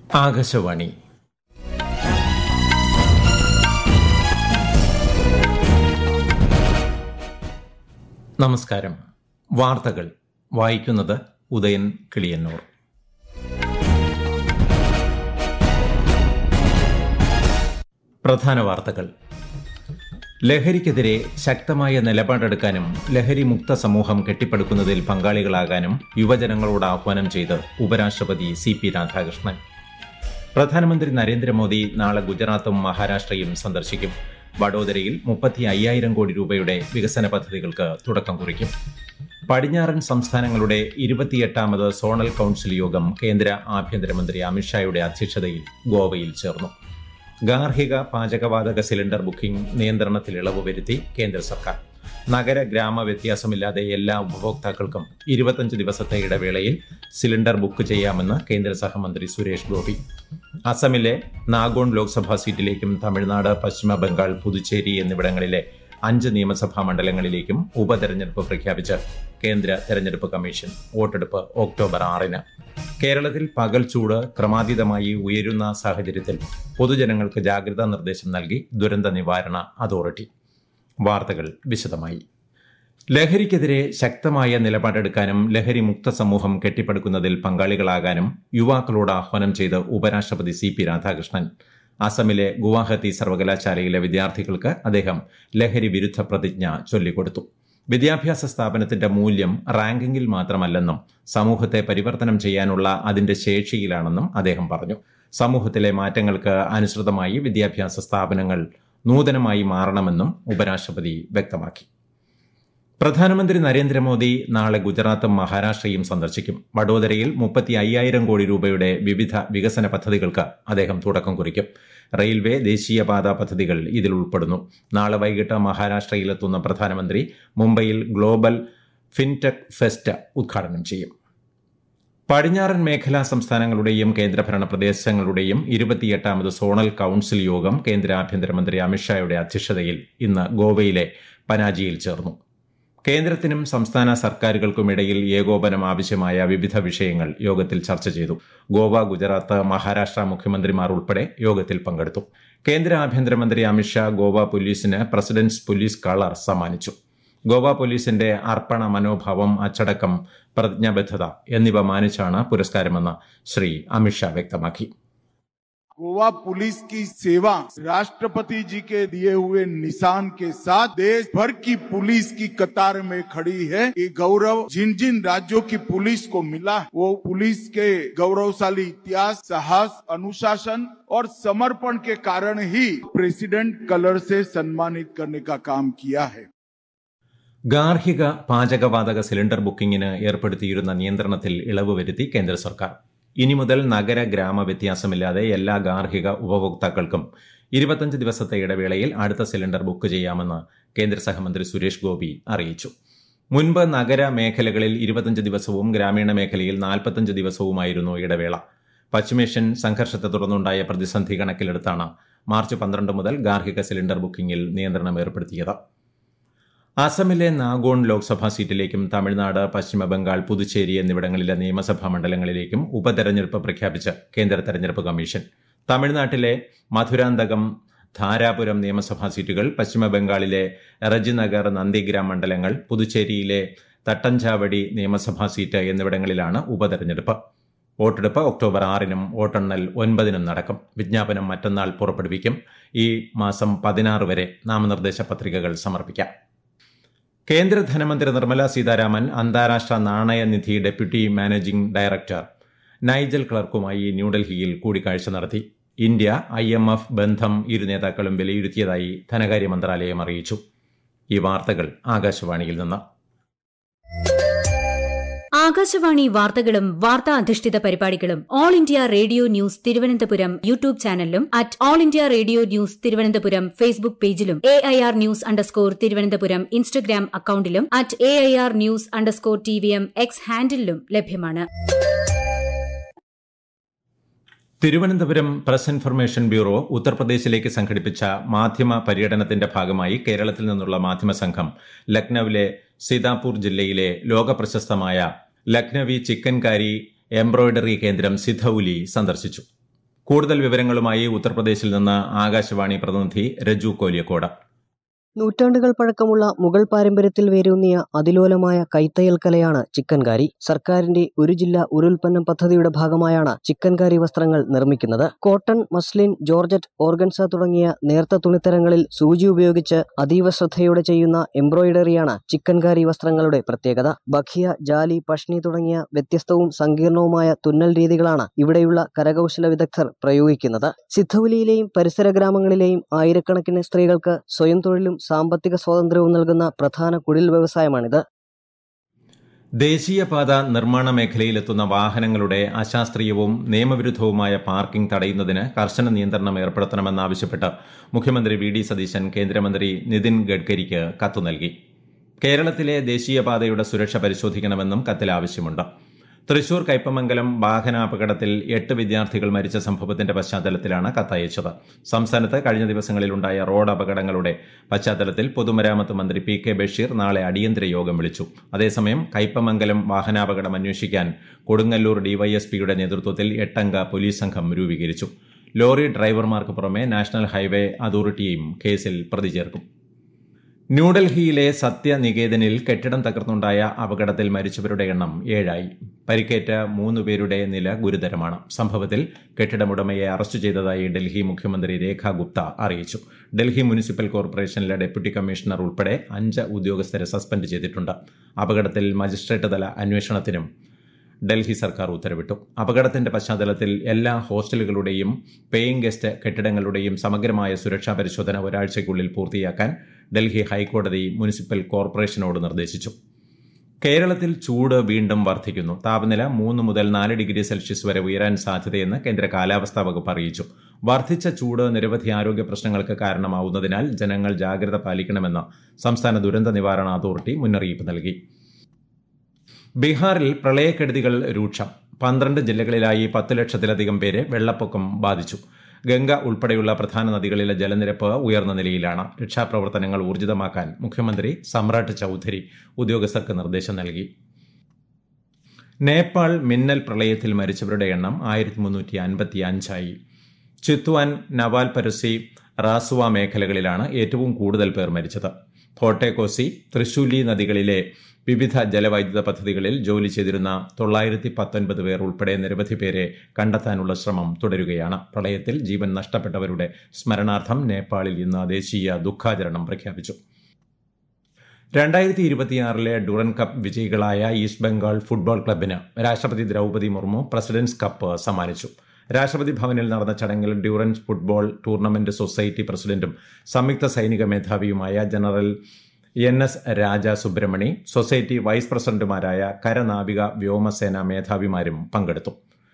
ആകാശവാണി. നമസ്കാരം. വാർത്തകൾ വായിക്കുന്നത് ഉദയൻ കിളിയന്നൂർ. പ്രധാന വാർത്തകൾ. ലഹരിക്കെതിരെ ശക്തമായ നിലപാടെടുക്കാനും ലഹരി മുക്ത സമൂഹം കെട്ടിപ്പടുക്കുന്നതിൽ പങ്കാളികളാകാനും യുവജനങ്ങളോട് ആഹ്വാനം ചെയ്ത് ഉപരാഷ്ട്രപതി CP രാധാകൃഷ്ണൻ. പ്രധാനമന്ത്രി നരേന്ദ്രമോദി നാളെ ഗുജറാത്തും മഹാരാഷ്ട്രയും സന്ദർശിക്കും. വഡോദരയിൽ 35,000 കോടി രൂപയുടെ വികസന പദ്ധതികൾക്ക് തുടക്കം കുറിക്കും. പടിഞ്ഞാറൻ സംസ്ഥാനങ്ങളുടെ 28ാമത് സോണൽ കൌൺസിൽ യോഗം കേന്ദ്ര ആഭ്യന്തരമന്ത്രി അമിത്ഷായുടെ അധ്യക്ഷതയിൽ ഗോവയിൽ ചേർന്നു. ഗാർഹിക പാചകവാതക സിലിണ്ടർ ബുക്കിംഗ് നിയന്ത്രണത്തിൽ ഇളവ് വരുത്തി കേന്ദ്ര സർക്കാർ. നഗര ഗ്രാമ വ്യത്യാസമില്ലാതെ എല്ലാ ഉപഭോക്താക്കൾക്കും 25 ദിവസത്തെ ഇടവേളയിൽ സിലിണ്ടർ ബുക്ക് ചെയ്യാമെന്ന് കേന്ദ്ര സഹമന്ത്രി സുരേഷ് ഗോപി. അസമിലെ നാഗോൺ ലോക്സഭാ സീറ്റിലേക്കും തമിഴ്നാട്, പശ്ചിമ ബംഗാൾ, പുതുച്ചേരി എന്നിവിടങ്ങളിലെ 5 നിയമസഭാ മണ്ഡലങ്ങളിലേക്കും ഉപതെരഞ്ഞെടുപ്പ് പ്രഖ്യാപിച്ച് കേന്ദ്ര തെരഞ്ഞെടുപ്പ് കമ്മീഷൻ. വോട്ടെടുപ്പ് ഒക്ടോബർ 6-ന്. കേരളത്തിൽ പകൽ ചൂട് ക്രമാതീതമായി ഉയരുന്ന സാഹചര്യത്തിൽ പൊതുജനങ്ങൾക്ക് ജാഗ്രതാ നിർദ്ദേശം നൽകി ദുരന്ത നിവാരണ അതോറിറ്റി. വാർത്തകൾ വിശദമായി. ലഹരിക്കെതിരെ ശക്തമായ നിലപാടെടുക്കാനും ലഹരി മുക്ത സമൂഹം കെട്ടിപ്പടുക്കുന്നതിൽ പങ്കാളികളാകാനും യുവാക്കളോട് ആഹ്വാനം ചെയ്ത് ഉപരാഷ്ട്രപതി CP രാധാകൃഷ്ണൻ. അസമിലെ ഗുവാഹത്തി സർവകലാശാലയിലെ വിദ്യാർത്ഥികൾക്ക് അദ്ദേഹം ലഹരി വിരുദ്ധ പ്രതിജ്ഞ ചൊല്ലിക്കൊടുത്തു. വിദ്യാഭ്യാസ സ്ഥാപനത്തിന്റെ മൂല്യം റാങ്കിങ്ങിൽ മാത്രമല്ലെന്നും സമൂഹത്തെ പരിവർത്തനം ചെയ്യാനുള്ള അതിന്റെ ശേഷിയിലാണെന്നും അദ്ദേഹം പറഞ്ഞു. സമൂഹത്തിലെ മാറ്റങ്ങൾക്ക് അനുസൃതമായി വിദ്യാഭ്യാസ സ്ഥാപനങ്ങൾ നൂതനമായി മാറണമെന്നും ഉപരാഷ്ട്രപതി വ്യക്തമാക്കി. പ്രധാനമന്ത്രി നരേന്ദ്രമോദി നാളെ ഗുജറാത്തും മഹാരാഷ്ട്രയും സന്ദർശിക്കും. വഡോദരയിൽ 35,000 കോടി രൂപയുടെ വിവിധ വികസന പദ്ധതികൾക്ക് അദ്ദേഹം തുടക്കം കുറിക്കും. റെയിൽവേ, ദേശീയപാത പദ്ധതികൾ ഇതിൽ ഉൾപ്പെടുന്നു. നാളെ വൈകിട്ട് മഹാരാഷ്ട്രയിലെത്തുന്ന പ്രധാനമന്ത്രി മുംബൈയിൽ ഗ്ലോബൽ ഫിൻടെക് ഫെസ്റ്റ് ഉദ്ഘാടനം ചെയ്യും. പടിഞ്ഞാറൻ മേഖലാ സംസ്ഥാനങ്ങളുടെയും കേന്ദ്രഭരണ പ്രദേശങ്ങളുടെയും 28ാമത് സോണൽ കൌൺസിൽ യോഗം കേന്ദ്ര ആഭ്യന്തരമന്ത്രി അമിത്ഷായുടെ അധ്യക്ഷതയിൽ ഇന്ന് ഗോവയിലെ പനാജിയിൽ ചേർന്നു. കേന്ദ്രത്തിനും സംസ്ഥാന സർക്കാരുകൾക്കുമിടയിൽ ഏകോപനം ആവശ്യമായ വിവിധ വിഷയങ്ങൾ യോഗത്തിൽ ചർച്ച ചെയ്തു. ഗോവ, ഗുജറാത്ത്, മഹാരാഷ്ട്ര മുഖ്യമന്ത്രിമാർ ഉൾപ്പെടെ യോഗത്തിൽ പങ്കെടുത്തു. കേന്ദ്ര ആഭ്യന്തരമന്ത്രി അമിത്ഷാ ഗോവ പോലീസിന് പ്രസിഡന്റ്സ് പോലീസ് കളർ സമ്മാനിച്ചു. ഗോവ പോലീസിന്റെ അർപ്പണ മനോഭാവം, അച്ചടക്കം, പ്രതിജ്ഞാബദ്ധത എന്നിവ മാനിച്ചാണ് പുരസ്കാരമെന്ന് ശ്രീ അമിത്ഷാ വ്യക്തമാക്കി. गोवा पुलिस की सेवा राष्ट्रपति जी के दिए हुए निशान के साथ देश भर की पुलिस की कतार में खड़ी है. ये गौरव जिन जिन राज्यों की पुलिस को मिला वो पुलिस के गौरवशाली इतिहास, साहस, अनुशासन और समर्पण के कारण ही प्रेसिडेंट कलर से सम्मानित करने का काम किया है. ഗാർഹിക പാചകവാതക സിലിണ്ടർ ബുക്കിംഗിന് ഏർപ്പെടുത്തിയിരുന്ന നിയന്ത്രണത്തിൽ ഇളവ് വരുത്തി കേന്ദ്ര സർക്കാർ. ഇനി മുതൽ നഗര ഗ്രാമ വ്യത്യാസമില്ലാതെ എല്ലാ ഗാർഹിക ഉപഭോക്താക്കൾക്കും 25 ദിവസത്തെ ഇടവേളയിൽ അടുത്ത സിലിണ്ടർ ബുക്ക് ചെയ്യാമെന്ന് കേന്ദ്ര സഹമന്ത്രി സുരേഷ് ഗോപി അറിയിച്ചു. മുൻപ് നഗര മേഖലകളിൽ 25 ദിവസവും ഗ്രാമീണ മേഖലയിൽ 45 ദിവസവുമായിരുന്നു ഇടവേള. പശ്ചിമേഷ്യൻ സംഘർഷത്തെ തുടർന്നുണ്ടായ പ്രതിസന്ധി കണക്കിലെടുത്താണ് മാർച്ച് 12 മുതൽ ഗാർഹിക സിലിണ്ടർ ബുക്കിംഗിൽ നിയന്ത്രണം ഏർപ്പെടുത്തിയത്. അസമിലെ നാഗോൺ ലോക്സഭാ സീറ്റിലേക്കും തമിഴ്നാട്, പശ്ചിമ ബംഗാൾ, പുതുച്ചേരി എന്നിവിടങ്ങളിലെ നിയമസഭാ മണ്ഡലങ്ങളിലേക്കും ഉപതെരഞ്ഞെടുപ്പ് പ്രഖ്യാപിച്ച് കേന്ദ്ര തെരഞ്ഞെടുപ്പ് കമ്മീഷൻ. തമിഴ്നാട്ടിലെ മധുരാന്തകം, ധാരാപുരം നിയമസഭാ സീറ്റുകൾ, പശ്ചിമ ബംഗാളിലെ റജിനഗർ, നന്ദിഗ്രാം മണ്ഡലങ്ങൾ, പുതുച്ചേരിയിലെ തട്ടഞ്ചാവടി നിയമസഭാ സീറ്റ് എന്നിവിടങ്ങളിലാണ് ഉപതെരഞ്ഞെടുപ്പ്. വോട്ടെടുപ്പ് ഒക്ടോബർ 6-നും വോട്ടെണ്ണൽ 9-നും നടക്കും. വിജ്ഞാപനം മറ്റന്നാൾ പുറപ്പെടുവിക്കും. ഈ മാസം 16 വരെ നാമനിർദ്ദേശ പത്രികകൾ സമർപ്പിക്കാം. കേന്ദ്ര ധനമന്ത്രി നിർമ്മല സീതാരാമൻ അന്താരാഷ്ട്ര നാണയനിധി ഡെപ്യൂട്ടി മാനേജിംഗ് ഡയറക്ടർ നൈജൽ ക്ലർക്കുമായി ന്യൂഡൽഹിയിൽ കൂടിക്കാഴ്ച നടത്തി. ഇന്ത്യ IMF ബന്ധം ഇരു നേതാക്കളും വിലയിരുത്തിയതായി ധനകാര്യ മന്ത്രാലയം അറിയിച്ചു. ഈ വാർത്തകൾ ആകാശവാണിയിൽ നിന്ന്. ആകാശവാണി വാർത്തകളും വാർത്താ അധിഷ്ഠിത പരിപാടികളും All India Radio news Thiruvananthapuram YouTube ചാനലിലും @All India Radio news Thiruvananthapuram Facebook പേജിലും AIR ന്യൂസ് തിരുവനന്തപുരം ഇൻസ്റ്റഗ്രാം അക്കൌണ്ടിലും @AIR ന്യൂസ് TVM X ഹാൻഡിലും ലഭ്യമാണ്. തിരുവനന്തപുരം പ്രസ് ഇൻഫർമേഷൻ ബ്യൂറോ ഉത്തർപ്രദേശിലേക്ക് സംഘടിപ്പിച്ച മാധ്യമ പര്യടനത്തിന്റെ ഭാഗമായി കേരളത്തിൽ നിന്നുള്ള മാധ്യമ സംഘം ലക്നൌവിലെ സീതാപൂർ ജില്ലയിലെ ലോകപ്രശസ്തമായ ലക്നവി ചിക്കൻകാരി എംബ്രോയിഡറി കേന്ദ്രം സിധൌലി സന്ദർശിച്ചു. കൂടുതൽ വിവരങ്ങളുമായി ഉത്തർപ്രദേശിൽ നിന്ന് ആകാശവാണി പ്രതിനിധി രജു കോലിയക്കോട്. നൂറ്റാണ്ടുകൾ പഴക്കമുള്ള മുഗൾ പാരമ്പര്യത്തിൽ വേരൂന്നിയ അതിലോലമായ കൈത്തയ്യൽ കലയാണ് ചിക്കൻകാരി. സർക്കാരിന്റെ ഒരു ജില്ല ഒരു ഉൽപ്പന്നം പദ്ധതിയുടെ ഭാഗമായാണ് ചിക്കൻകാരി വസ്ത്രങ്ങൾ നിർമ്മിക്കുന്നത്. കോട്ടൺ, മസ്ലിൻ, ജോർജറ്റ്, ഓർഗൻസ തുടങ്ങിയ നേർത്ത തുണിത്തരങ്ങളിൽ സൂചി ഉപയോഗിച്ച് അതീവ ശ്രദ്ധയോടെ ചെയ്യുന്ന എംബ്രോയിഡറിയാണ് ചിക്കൻകാരി വസ്ത്രങ്ങളുടെ പ്രത്യേകത. ബഖിയ, ജാലി, പഷ്ണി തുടങ്ങിയ വ്യത്യസ്തവും സങ്കീർണവുമായ തുന്നൽ രീതികളാണ് ഇവിടെയുള്ള കരകൗശല വിദഗ്ധർ പ്രയോഗിക്കുന്നത്. സിദ്ധൌലിയിലെയും പരിസര ഗ്രാമങ്ങളിലെയും ആയിരക്കണക്കിന് സ്ത്രീകൾക്ക് സ്വയം തൊഴിലും സാമ്പത്തിക സ്വാതന്ത്ര്യവും നൽകുന്ന പ്രധാന കുടിൽ വ്യവസായമാണിത്. ദേശീയപാത നിർമ്മാണ മേഖലയിലെത്തുന്ന വാഹനങ്ങളുടെ അശാസ്ത്രീയവും നിയമവിരുദ്ധവുമായ പാർക്കിംഗ് തടയുന്നതിന് കർശന നിയന്ത്രണം ഏർപ്പെടുത്തണമെന്നാവശ്യപ്പെട്ട് മുഖ്യമന്ത്രി വി ഡി സതീശൻ കേന്ദ്രമന്ത്രി നിതിൻ ഗഡ്കരിക്ക് കത്ത് നൽകി. കേരളത്തിലെ ദേശീയപാതയുടെ സുരക്ഷ പരിശോധിക്കണമെന്നും കത്തിൽ ആവശ്യമുണ്ട്. തൃശൂർ കയ്പമംഗലം വാഹനാപകടത്തിൽ 8 വിദ്യാർത്ഥികൾ മരിച്ച സംഭവത്തിന്റെ പശ്ചാത്തലത്തിലാണ് കത്തയച്ചത്. സംസ്ഥാനത്ത് കഴിഞ്ഞ ദിവസങ്ങളിലുണ്ടായ റോഡ് അപകടങ്ങളുടെ പശ്ചാത്തലത്തിൽ പൊതുമരാമത്ത് മന്ത്രി പി കെ ബഷീർ നാളെ അടിയന്തര യോഗം വിളിച്ചു. അതേസമയം കയ്പമംഗലം വാഹനാപകടം അന്വേഷിക്കാൻ കൊടുങ്ങല്ലൂർ ഡിവൈഎസ്പിയുടെ നേതൃത്വത്തിൽ 8 അംഗ പോലീസ് സംഘം രൂപീകരിച്ചു. ലോറി ഡ്രൈവർമാർക്ക് പുറമെ നാഷണൽ ഹൈവേ അതോറിറ്റിയും കേസിൽ പ്രതി ചേർക്കും. ന്യൂഡൽഹിയിലെ സത്യനികേതനിൽ കെട്ടിടം തകർന്നുണ്ടായ അപകടത്തിൽ മരിച്ചവരുടെ എണ്ണം 7ആയി. പരിക്കേറ്റ 3 പേരുടെ നില ഗുരുതരമാണ്. സംഭവത്തിൽ കെട്ടിടമുടമയെ അറസ്റ്റ് ചെയ്തതായി ഡൽഹി മുഖ്യമന്ത്രി രേഖ ഗുപ്ത അറിയിച്ചു. ഡൽഹി മുനിസിപ്പൽ കോർപ്പറേഷനിലെ ഡെപ്യൂട്ടി കമ്മീഷണർ ഉൾപ്പെടെ 5 ഉദ്യോഗസ്ഥരെ സസ്പെൻഡ് ചെയ്തിട്ടുണ്ട്. അപകടത്തിൽ മജിസ്ട്രേറ്റ് തല അന്വേഷണത്തിനും ഡൽഹി സർക്കാർ ഉത്തരവിട്ടു. അപകടത്തിന്റെ പശ്ചാത്തലത്തിൽ എല്ലാ ഹോസ്റ്റലുകളുടെയും പേയിംഗ് ഗസ്റ്റ് കെട്ടിടങ്ങളുടെയും സമഗ്രമായ സുരക്ഷാ പരിശോധന ഒരാഴ്ചയ്ക്കുള്ളിൽ പൂർത്തിയാക്കാൻ ഡൽഹി ഹൈക്കോടതി മുനിസിപ്പൽ കോർപ്പറേഷനോട് നിർദ്ദേശിച്ചു. കേരളത്തിൽ ചൂട് വീണ്ടും വർദ്ധിക്കുന്നു. താപനില 3 മുതൽ 4 ഡിഗ്രി സെൽഷ്യസ് വരെ ഉയരാൻ സാധ്യതയെന്ന് കേന്ദ്ര കാലാവസ്ഥാ വകുപ്പ് അറിയിച്ചു. വർദ്ധിച്ച ചൂട് നിരവധി ആരോഗ്യ പ്രശ്നങ്ങൾക്ക് കാരണമാവുന്നതിനാൽ ജനങ്ങൾ ജാഗ്രത പാലിക്കണമെന്ന് സംസ്ഥാന ദുരന്ത നിവാരണ അതോറിറ്റി മുന്നറിയിപ്പ് നൽകി. ബീഹാറിൽ പ്രളയക്കെടുതികൾ രൂക്ഷം. 12 ജില്ലകളിലായി 10 ലക്ഷത്തിലധികം പേരെ വെള്ളപ്പൊക്കം ബാധിച്ചു. ഗംഗ ഉൾപ്പെടെയുള്ള പ്രധാന നദികളിലെ ജലനിരപ്പ് ഉയർന്ന നിലയിലാണ്. രക്ഷാപ്രവർത്തനങ്ങൾ ഊർജിതമാക്കാൻ മുഖ്യമന്ത്രി സമ്രാട്ട് ചൌധരി ഉദ്യോഗസ്ഥർക്ക് നിർദ്ദേശം നൽകി. നേപ്പാൾ മിന്നൽ പ്രളയത്തിൽ മരിച്ചവരുടെ എണ്ണം 1355ആയി. ചിത്വാൻ, നവാൽപരസി, റാസുവ മേഖലകളിലാണ് ഏറ്റവും കൂടുതൽ പേർ മരിച്ചത്. ഫോർട്ടേക്കോസി, തൃശൂലി നദികളിലെ വിവിധ ജലവൈദ്യുത പദ്ധതികളിൽ ജോലി ചെയ്തിരുന്ന 919 പേർ ഉൾപ്പെടെ നിരവധി പേരെ കണ്ടെത്താനുള്ള ശ്രമം തുടരുകയാണ്. പ്രളയത്തിൽ ജീവൻ നഷ്ടപ്പെട്ടവരുടെ സ്മരണാർത്ഥം നേപ്പാളിൽ ഇന്ന് ദേശീയ ദുഃഖാചരണം പ്രഖ്യാപിച്ചു. 2026 ഡുറൻ കപ്പ് വിജയികളായ ഈസ്റ്റ് ബംഗാൾ ഫുട്ബോൾ ക്ലബിന് രാഷ്ട്രപതി ദ്രൌപദി മുർമു പ്രസിഡന്റ്സ് കപ്പ് സമ്മാനിച്ചു. രാഷ്ട്രപതി ഭവനിൽ നടന്ന ചടങ്ങിൽ ഡ്യൂറൻസ് ഫുട്ബോൾ ടൂർണമെന്റ് സൊസൈറ്റി പ്രസിഡന്റും സംയുക്ത സൈനിക മേധാവിയുമായ general NS Raja Subramani, society vice പ്രസിഡന്റുമാരായ കരനാവിക വ്യോമസേന മേധാവിമാരും പങ്കെടുത്തു.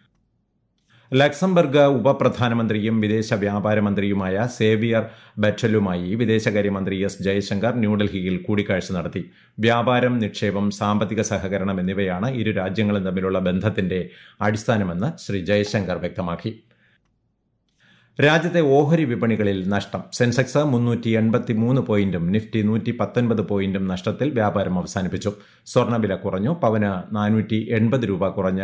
ലക്സംബർഗ് ഉപപ്രധാനമന്ത്രിയും വിദേശ വ്യാപാര മന്ത്രിയുമായ സേവിയർ ബെറ്റലുമായി വിദേശകാര്യമന്ത്രി എസ് ജയശങ്കർ ന്യൂഡൽഹിയിൽ കൂടിക്കാഴ്ച നടത്തി. വ്യാപാരം, നിക്ഷേപം, സാമ്പത്തിക സഹകരണം എന്നിവയാണ് ഇരു രാജ്യങ്ങളും തമ്മിലുള്ള ബന്ധത്തിന്റെ അടിസ്ഥാനമെന്ന് ശ്രീ ജയശങ്കർ വ്യക്തമാക്കി. രാജ്യത്തെ ഓഹരി വിപണികളിൽ നഷ്ടം. സെൻസെക്സ് 383 പോയിന്റും നിഫ്റ്റി 119 പോയിന്റും നഷ്ടത്തിൽ വ്യാപാരം അവസാനിപ്പിച്ചു. സ്വർണ്ണവില കുറഞ്ഞു. പവന് 480 രൂപ കുറഞ്ഞ്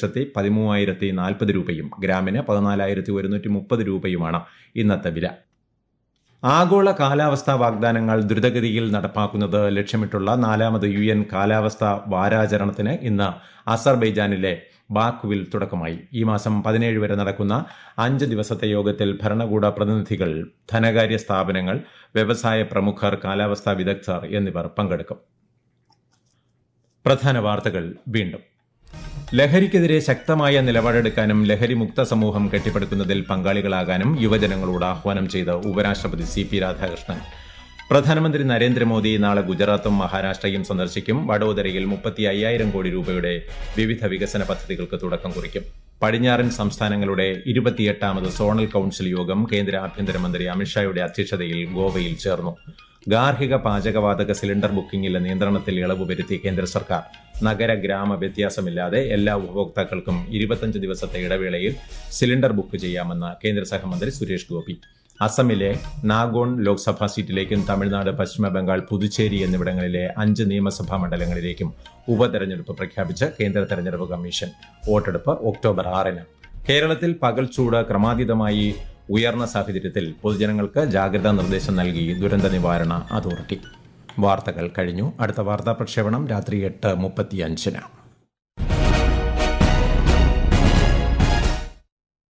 1,13,040 രൂപയും ഗ്രാമിന് 14,130 രൂപയുമാണ് ഇന്നത്തെ വില. ആഗോള കാലാവസ്ഥാ വാഗ്ദാനങ്ങൾ ദ്രുതഗതിയിൽ നടപ്പാക്കുന്നത് ലക്ഷ്യമിട്ടുള്ള 4ാമത് UN കാലാവസ്ഥാ വാരാചരണത്തിന് ഇന്ന് അസർബൈജാനിലെ ബാക്കുവിൽ തുടക്കമായി. ഈ മാസം 17 വരെ നടക്കുന്ന 5 ദിവസത്തെ യോഗത്തിൽ ഭരണകൂട പ്രതിനിധികൾ, ധനകാര്യ സ്ഥാപനങ്ങൾ, വ്യവസായ പ്രമുഖർ, കാലാവസ്ഥാ വിദഗ്ധർ എന്നിവർ പങ്കെടുക്കും. പ്രധാന വാർത്തകൾ വീണ്ടും. ലഹരിക്കെതിരെ ശക്തമായ നിലപാടെടുക്കാനും ലഹരി മുക്ത സമൂഹം കെട്ടിപ്പടുക്കുന്നതിൽ പങ്കാളികളാകാനും യുവജനങ്ങളോട് ആഹ്വാനം ചെയ്ത് ഉപരാഷ്ട്രപതി CP രാധാകൃഷ്ണൻ. പ്രധാനമന്ത്രി നരേന്ദ്രമോദി നാളെ ഗുജറാത്തും മഹാരാഷ്ട്രയും സന്ദർശിക്കും. വഡോദരയിൽ 35,000 കോടി രൂപയുടെ വിവിധ വികസന പദ്ധതികൾക്ക് തുടക്കം കുറിക്കും. പടിഞ്ഞാറൻ സംസ്ഥാനങ്ങളുടെ 28ാമത് സോണൽ കൌൺസിൽ യോഗം കേന്ദ്ര ആഭ്യന്തരമന്ത്രി അമിത്ഷായുടെ അധ്യക്ഷതയിൽ ഗോവയിൽ ചേർന്നു. ഗാർഹിക പാചകവാതക സിലിണ്ടർ ബുക്കിംഗിലെ നിയന്ത്രണത്തിൽ ഇളവ് വരുത്തി കേന്ദ്ര സർക്കാർ. നഗര ഗ്രാമ വ്യത്യാസമില്ലാതെ എല്ലാ ഉപഭോക്താക്കൾക്കും 25 ദിവസത്തെ ഇടവേളയിൽ സിലിണ്ടർ ബുക്ക് ചെയ്യാമെന്ന് കേന്ദ്ര സഹമന്ത്രി സുരേഷ് ഗോപി. അസമിലെ നാഗോൺ ലോക്സഭാ സീറ്റിലേക്കും തമിഴ്നാട്, പശ്ചിമ ബംഗാൾ, പുതുച്ചേരി എന്നിവിടങ്ങളിലെ 5 നിയമസഭാ മണ്ഡലങ്ങളിലേക്കും ഉപതെരഞ്ഞെടുപ്പ് പ്രഖ്യാപിച്ച് കേന്ദ്ര തെരഞ്ഞെടുപ്പ് കമ്മീഷൻ. വോട്ടെടുപ്പ് ഒക്ടോബർ 6-ന്. കേരളത്തിൽ പകൽ ചൂട് ക്രമാതീതമായി ഉയർന്ന സാഹചര്യത്തിൽ പൊതുജനങ്ങൾക്ക് ജാഗ്രതാ നിർദ്ദേശം നൽകി ദുരന്ത നിവാരണ അതോറിറ്റി. വാർത്തകൾ കഴിഞ്ഞു. അടുത്ത വാർത്താ പ്രക്ഷേപണം രാത്രി 8:35.